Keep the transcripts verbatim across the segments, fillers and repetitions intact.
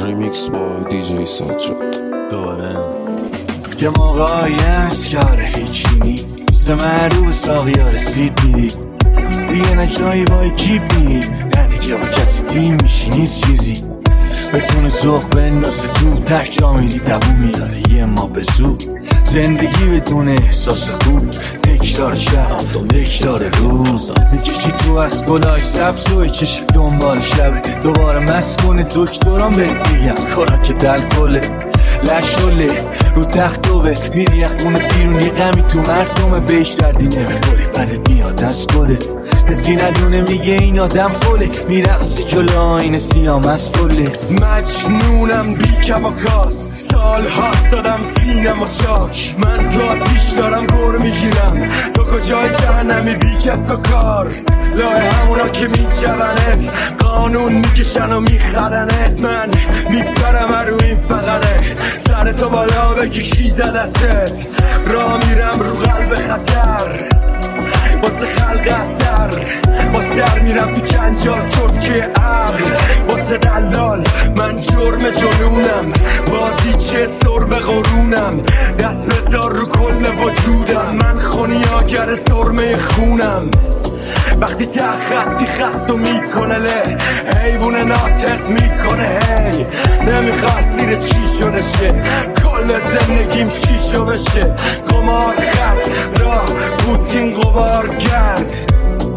ریمیکس با دیجی سجاد. دوباره یه موقعی هست یاره هیچی نیست، معروف ساقیا رسید میدی دیگه نه جایی با جیب میدی، نه دیگه با کسی تیم میشی نیست چیزی بتونه ذوق بندازه تو ته جا میری دووم میاره یه ما به زود زندگی بدون احساس خوب تکرار شب تکرار روز میکشی تو از گلای سبز و چش دنبال شبه دوباره مسکن دکتران بهت میگن خوراک دل کله لشوله رو تختوه میری خونه بیرون یه غمی تو مردمه بهش دردی نمیخوری بعد میاد از گله کسی ندونه میگه این آدم خوله میرقصی جلو آینه سیاه مستوله مجنونم بی کم و کاست سال هاست دادم سینم و چاک من تو آتیش دارم گور میگیرم تو کجای جهنمی بی کس و کار لای همونا که میجونت قانون میکشن و میخرنت من میپرم رو این فقره سر تو بالا بگی کی زدتت را میرم رو قلب خطر واسه خلق اثر با سر میرم تو جنجال چرت که عقل واسه دلال من جرم جنونم بازی چه سر به قرونم دست بذار رو کل وجودم من خونیاگر سرمه خونم وقتی تا خطی خطو میکنه له حیوون ناطق میکنه هی نمیخواد سیر چی شده شه کل زندگیم شیشو بشه قمار خط راه پوتین قبار کرد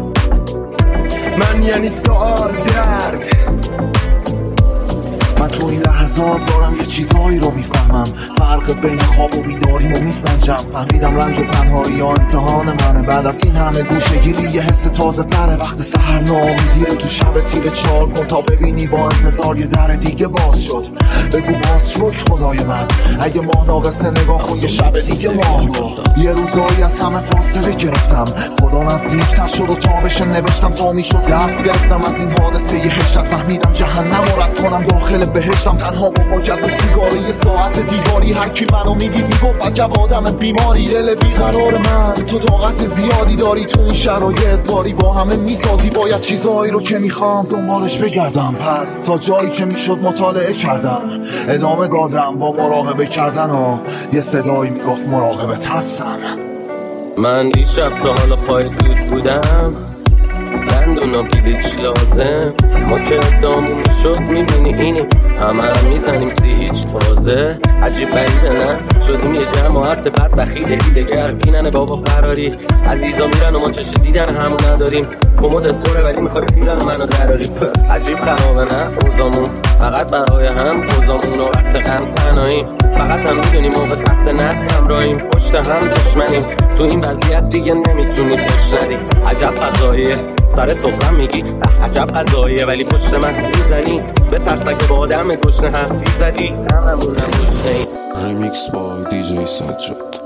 من یعنی سوال درد من تو این لحظات دارم یه چیزهایی رو میفهمم فرق بین خواب و بیداریمو میسنجم فهمیدم رنج و تنهایی یا امتحان منه بعد از این همه گوشه‌گیری یه حس تازه تره وقت سحر ناامیدی رو تو شب تیره چال کن تا ببینی با انتظار یه در دیگه باز شد بگو باز شکر خدای من اگه ماه ناقصه نگاه کن یه شب دیگه ماه رو یه روزایی از همه فاصله گرفتم خدا نزدیکتر شد و تابش نوشتم تا میشد درس گرفتم از این حادثه یه هشت فهمیدم جهنم رو رد کنم داخل بهشتم تنها با باید سیگار یه ساعت دیواری هر کی منو میدید میگفت عجب آدم بیماری دل بیقرار من تو طاقت زیادی داری تو این شرایط باری با همه میسازی باید چیزایی رو که میخوام دنبالش بگردم پس تا جایی که میشد مطالعه کردم ادامه دادم با مراقبه کردن و یه صدایی میگفت مراقبت هستم من دیشب تا حالا پای دود بودم دندونا بیلیچ لازم ما که دامون شد میبینی اینی همه رو میزنیم سی هیچ تازه عجیب غریبه نه شدیم یه جماعت بد بخیل دیدگر بینن بابا فراری عزیزا میرن و ما چش دیدن همون نداریم کمودت پره ولی میخوای فیلن منو دراری عجیب خرابه نه اوزامون فقط برای هم اوزامون و وقت غم تنهاییم فقط هم میدونیم موقع تخت ند همراهیم پشت هم دشمنیم تو این وضعیت دیگه نمیتونی خوش ندی عجب فضاییه سر سفرم میگی عجب قضاییه ولی پشت من میزنی به ترسک با آدم گشنه حرفی زدی هممونم گشنه ای ریمیکس با دیجی سجاد.